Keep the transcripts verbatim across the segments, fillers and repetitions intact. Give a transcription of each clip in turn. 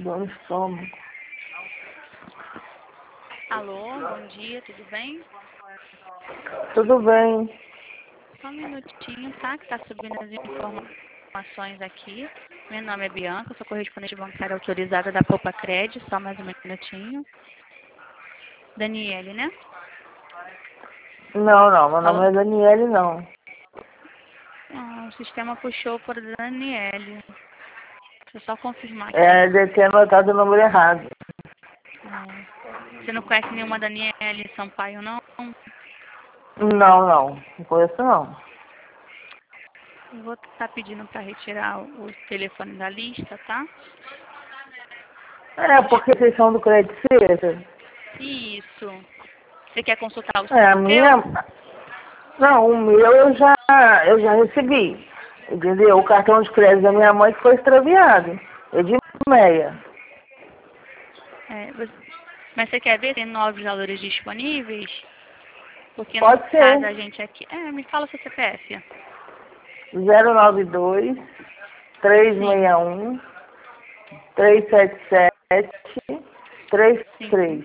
Dor no estômago. Alô, bom dia, tudo bem? Tudo bem. Só um minutinho, tá? Que tá subindo as informações aqui. Meu nome é Bianca, sou correspondente bancária autorizada da Poupa Cred, só mais um minutinho. Daniele, né? Não, não, meu Alô? nome é Daniele, não. Ah, o sistema puxou por Daniele. Deixa eu só confirmar aqui. É, deve ter anotado o número errado. É. Você não conhece nenhuma Daniele Sampaio, não? Não, não. Não conheço, não. Eu vou estar pedindo para retirar o telefone da lista, tá? É, porque vocês são do Credit Suisse? Isso. Você quer consultar o É, a minha... seu? Não, o meu eu já, eu já recebi. Entendeu? O cartão de crédito da minha mãe que foi extraviado. É de meia. É, você- mas você quer ver se tem novos valores disponíveis? Porque no Pode caso ser. a gente aqui... É, me fala o seu C P F. zero nove dois, três Sim, seis um, três sete sete, três sim. três.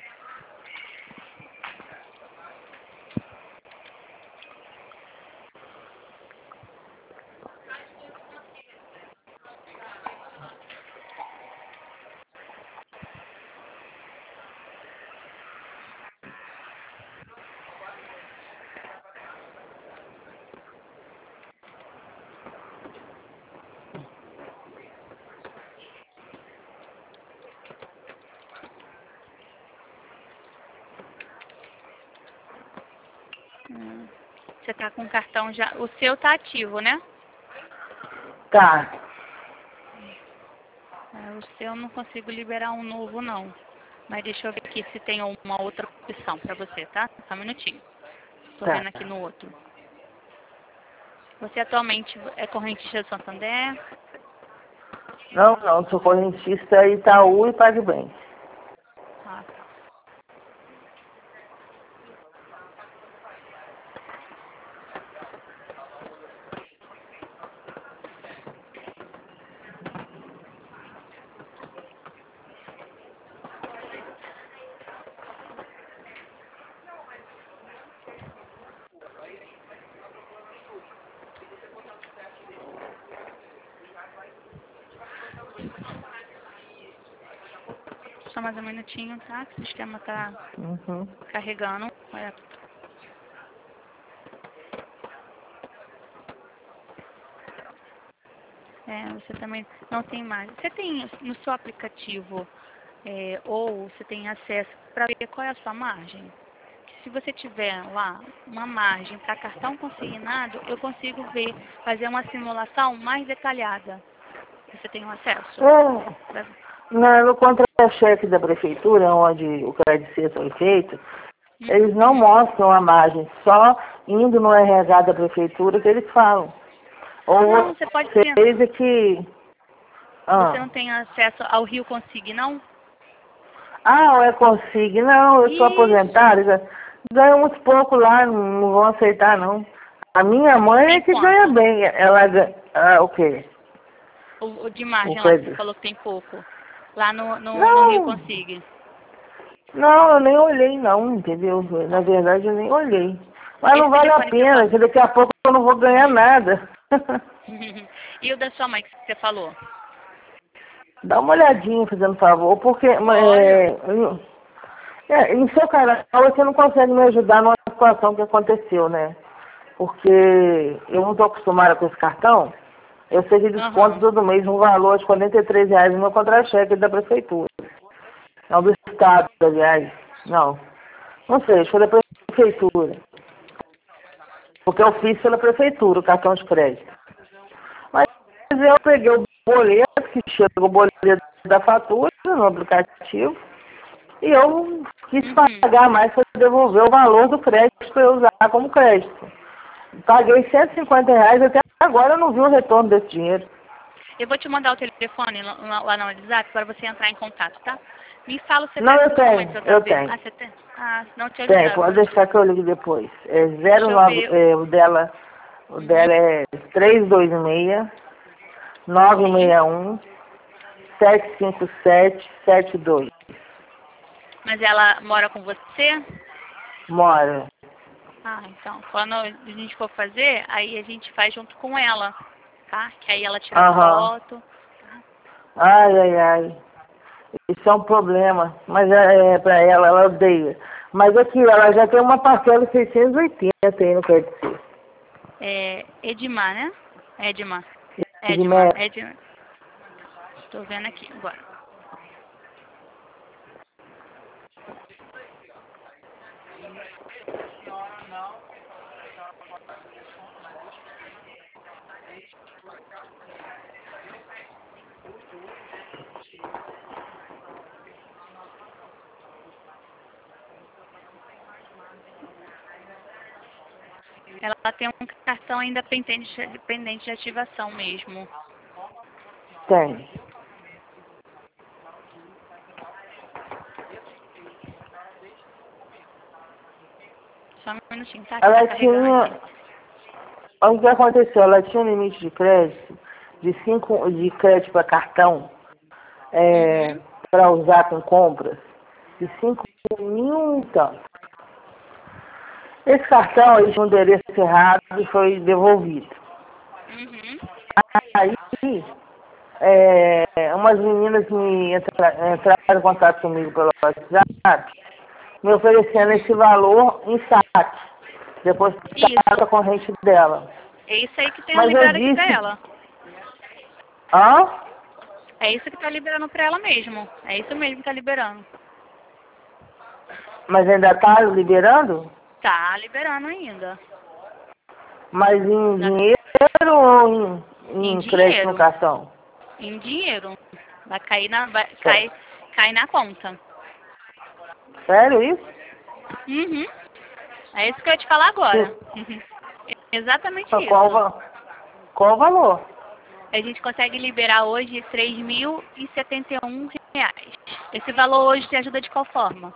Hum. Você tá com o cartão já... O seu tá ativo, né? Tá. É, o seu eu não consigo liberar um novo, não. Mas deixa eu ver aqui se tem uma outra opção pra você, tá? Só um minutinho. Tô Tá. vendo aqui no outro. Você atualmente é correntista do Santander? Não, não, sou correntista Itaú e PagBank. Ah, tá. Só mais um minutinho, tá? Que o sistema tá Uhum. carregando. É, é, você também não tem mais. Você tem no seu aplicativo é, ou você tem acesso para ver qual é a sua margem? Se você tiver lá uma margem para cartão consignado, eu consigo ver, fazer uma simulação mais detalhada. Você tem um acesso? É, Pra- na, no contra-cheque da prefeitura, onde o crédito C foi feito, eles não Uhum. mostram a margem, só indo no R H da prefeitura que eles falam. Não, Ou você pode ter. vocês é que... Você Ah, não tem acesso ao Rio Consig, não? ah ou é consigo? Não, eu sou Isso. aposentada, já ganho muito pouco lá, não, não vão aceitar, não. A minha mãe é Tem que ganha quanto? bem, ela ganha... Ah, o quê? O, o de O margem lá que você crédito. falou que tem pouco. Lá no, no, no Rio Não, Consig. não, eu nem olhei não, entendeu? Na verdade eu nem olhei. Mas não Esse vale a telefone que eu pena, posso. que daqui a pouco eu não vou ganhar nada. E o da sua mãe que você falou? Dá uma olhadinha, fazendo favor, porque Olha. é, eu- é, em seu canal você não consegue me ajudar numa situação que aconteceu, né? Porque eu não estou acostumada com esse cartão, eu sei que desconto Aham. todo mês um valor de quarenta e três reais no meu contra-cheque da prefeitura. Não, do Estado, aliás. Não. Não sei, acho que foi da prefeitura. Porque eu fiz pela prefeitura o cartão de crédito. Mas eu peguei o boleto, que chega o boleto da fatura no aplicativo, e eu quis Uhum. pagar mais para devolver o valor do crédito para eu usar como crédito. Paguei cento e cinquenta reais, até agora eu não vi o retorno desse dinheiro. Eu vou te mandar o telefone lá lá- lá no WhatsApp para você entrar em contato, tá? Me fala o Não, C P F eu da sua mãe tenho, pra eu tá eu vendo. tenho. Ah, você tem? Ah, não te Tem, ajudava. pode deixar que eu ligue depois. É zero Deixa eu nove, ver. é, o dela, o Uhum. dela é três dois seis, nove Sim. seis um, sete cinco sete sete dois. Mas ela mora com você? Mora. Ah, então, quando a gente for fazer, aí a gente faz junto com ela, tá? Que aí ela tira Aham. foto. Ai, ai, ai. Isso é um problema. Mas é, é pra ela, ela odeia. Mas aqui, ela já tem uma parcela de seiscentos e oitenta aí no crédito. É Edmar, né? Edmar. De Edmar. média. Edmar. Tô vendo aqui agora. Ela tem um cartão ainda pendente, pendente de ativação mesmo. Tem. Só um minutinho, tá? Que Ela tá carregando tinha... aqui. O que aconteceu? Ela tinha um limite de crédito, de cinco de crédito para cartão, é, Uhum. para usar com compras, de cinco mil e tanto. Esse cartão aí tinha um endereço errado e foi devolvido. Uhum. Aí, é, umas meninas me entra, entraram em contato comigo pelo WhatsApp, me oferecendo esse valor em saque, depois Isso. a corrente dela. É isso aí que tem Mas eu liberado aqui pra disse, ela. hã? É isso que tá liberando pra ela mesmo. É isso mesmo que tá liberando. Mas ainda está liberando? Tá liberando ainda. Mas em Já- dinheiro ou em, Em em crédito no dinheiro. cartão? Em dinheiro. Vai cair na, vai, Sé- cai, cai na conta. Sério isso? Uhum. É isso que eu ia te falar agora. Sim. Uhum. Exatamente Qual, o isso. va- qual o valor? A gente consegue liberar hoje três mil e setenta e um reais. Esse valor hoje te ajuda de qual forma?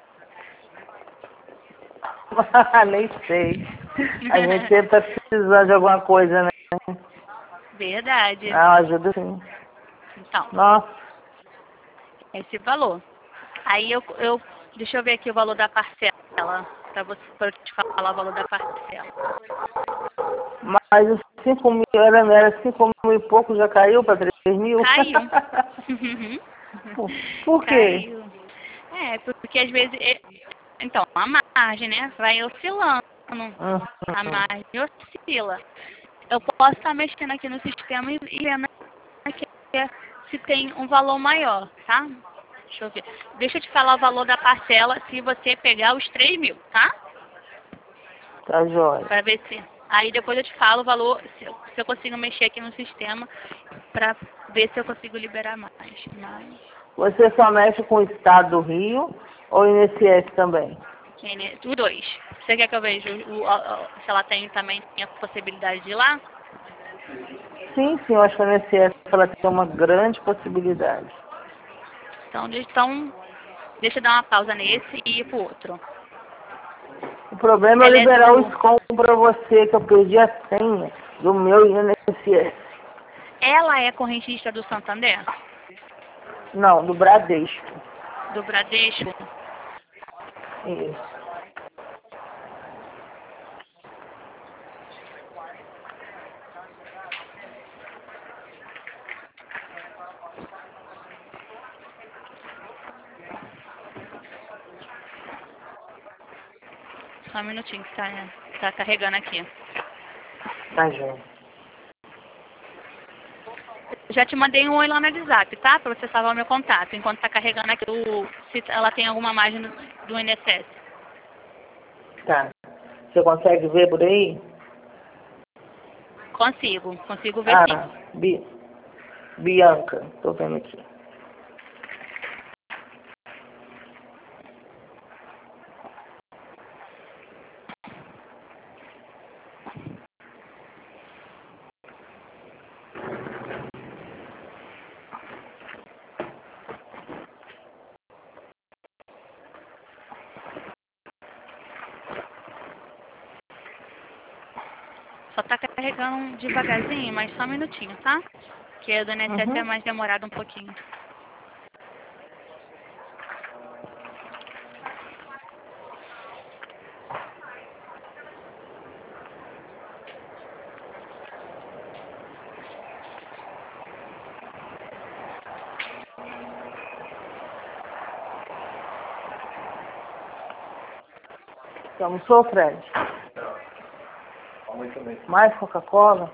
Nem sei. A gente sempre está precisando de alguma coisa, né? Verdade. Ah, ajuda sim. Então, Nossa, esse valor. Aí eu, eu deixa eu ver aqui o valor da parcela, para você pra eu te falar o valor da parcela. mas os cinco mil, era, era cinco mil e pouco, já caiu para três mil? Caiu. Por por quê? Caiu. É, porque às vezes. é- Então, a margem, né? Vai oscilando. A Uhum. margem oscila. Eu posso estar mexendo aqui no sistema e e vendo aqui se tem um valor maior, tá? Deixa eu ver. Deixa eu te falar o valor da parcela se você pegar os três mil, tá? Tá jóia. Pra ver se. Aí depois eu te falo o valor, se eu, se eu consigo mexer aqui no sistema pra ver se eu consigo liberar mais. mais. Você só mexe com o estado do Rio ou I N S S também? N- Os dois. Você quer que eu veja o, o- o- se ela tem também a possibilidade de ir lá? Sim, sim, eu acho que a I N S S ela tem uma grande possibilidade. Então, de- então deixa eu dar uma pausa nesse e ir pro outro. O problema é eu Ela é liberar o do. SCOM para você, que eu perdi a senha do meu I N S S. Ela é correntista do Santander? Não, do Bradesco. Do Bradesco? Isso. Só um minutinho que tá, tá carregando aqui. Tá, gente. Já te mandei um oi lá no WhatsApp, tá? Pra você salvar o meu contato, enquanto tá carregando aqui o, se ela tem alguma margem do, do I N S S. Tá. Você consegue ver por aí? Consigo, consigo ver sim. Ah, Bi Bianca, tô vendo aqui. Só tá carregando devagarzinho, mas só um minutinho, tá? Que a do I N S S Uhum. é mais demorado um pouquinho. Almoçou, Fred? Mais Coca-Cola?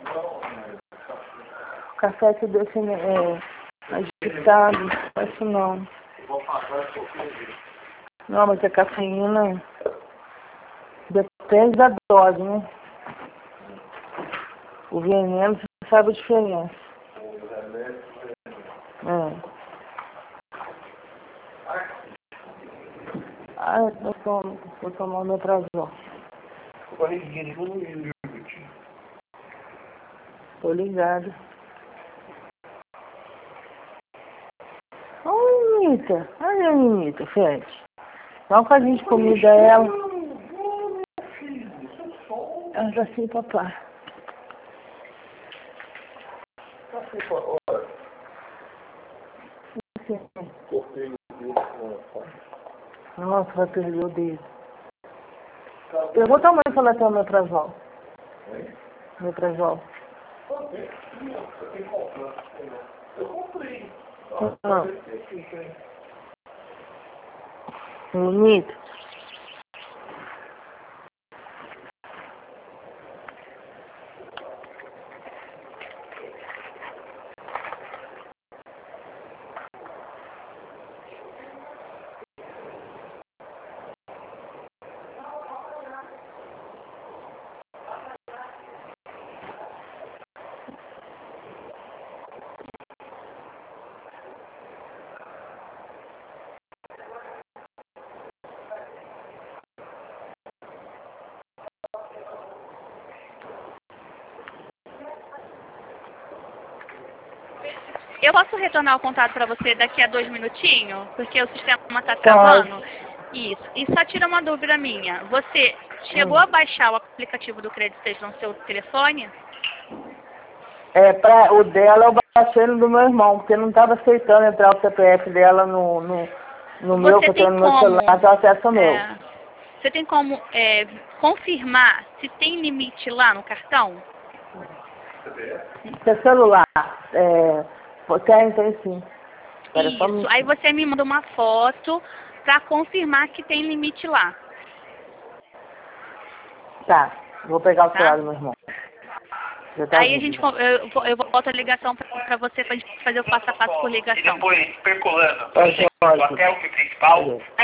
O café que deixa é, agitado, não faz isso não. Não, mas a cafeína depende da dose, né? O veneno, você sabe a diferença. É. Ah, eu tomo, vou tomar o Metrazol. Tô ligado. Ô, Anitta. Olha a Anitta, Fred. Dá um cadinho de comida a ela. Ela tá assim, papai. Nossa, vai perder o dedo. Eu vou tomar essa lateral Metrazol. Metrazol. Ah. Bonito. Eu posso retornar o contato para você daqui a dois minutinhos? Porque o sistema está travando. Isso. E só tira uma dúvida minha. Você chegou Hum. a baixar o aplicativo do Credit Station no seu telefone? É, pra, o dela eu baixei no do meu irmão, porque não estava aceitando entrar o C P F dela no, no, no meu, Você que eu tenho tem no meu como, celular, que é o acesso meu. é, você tem como é, confirmar se tem limite lá no cartão? Seu celular, é, tem, tem sim. Espera só um Isso. minutinho. Aí você me manda uma foto para confirmar que tem limite lá. Tá, vou pegar o Tá? celular do meu irmão. Já tá Aí a vindo. gente, con- eu, eu eu volto a ligação para você para gente fazer o passo a passo por E ligação. depois, percolando, Tá o ótimo. hotel principal,